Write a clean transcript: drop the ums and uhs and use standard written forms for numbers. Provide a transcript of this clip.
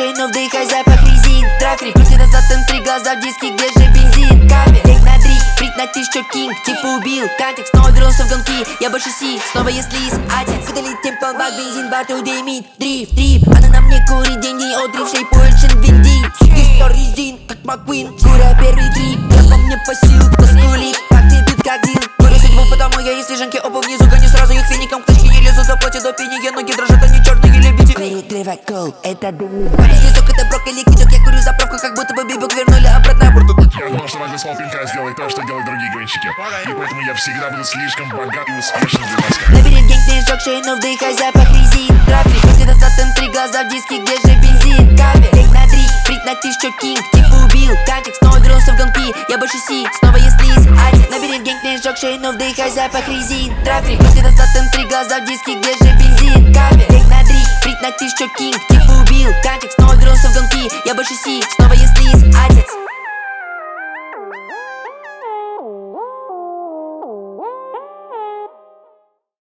шею, вдыхай запах резин. Трафик, крути назад, там 3 глаза в диске, где же бензин? Капель, лег на дрик, фрик на ты, что кинг. Типа убил, контекст, снова вернулся в гонки. Я больше си, снова есть лис, отец. Выдалить темпом, бак, бензин, барту дымит. Дрифт, трип, она на мне курит деньги. Отривший пульчин винди. Гистор резин, как Маквин. Куря первый трип, я по мне посылка, скулик. Факты бьют как дил. Курю судьбу, потому я есть лежанки. Оба внизу, гоню сразу их фиником. К точке не лезу, заплатят до пени. Ноги дрожат, они черные лебеди. Перегревать кол, это дым. Снизу это брокколи, кидок, я курю заправку, как будто бы бибок вернули обратно. Я думал, что возьму смол пинка, сделай то, что делают другие гонщики. И поэтому я всегда буду слишком богат и успешен для нас. Лабиринт гэнг, не сжёг шею, вдыхай запах резин. Трафик, крути назад, там 3 глаза в диске, где же бензин? Капель, лег на дрик, фрик на ты, что кинг. Типа убил, контекст, снова вернулся в гонки. Я больше си, снова есть лис, отец. Лабиринт гэнг, не сжёг шею, вдыхай запах резин. Трафик, крути назад, там 3 глаза в диске, где же бензин? Капель, лег на дрик, фрик на ты, что кинг. Типа убил, контекст, снова вернулся в гонки. Я больше си, снова есть лис, отец.